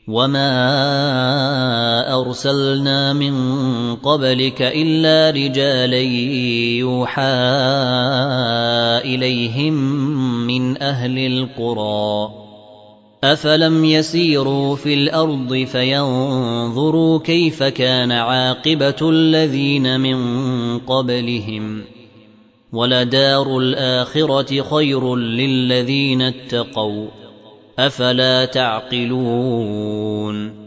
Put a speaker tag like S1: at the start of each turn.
S1: وما أرسلنا من قبلك إلا رجالا يوحى إليهم من أهل القرى أفلم يسيروا في الأرض فينظروا كيف كان عاقبة الذين من قبلهم ولدار الآخرة خير للذين اتقوا أفلا تعقلون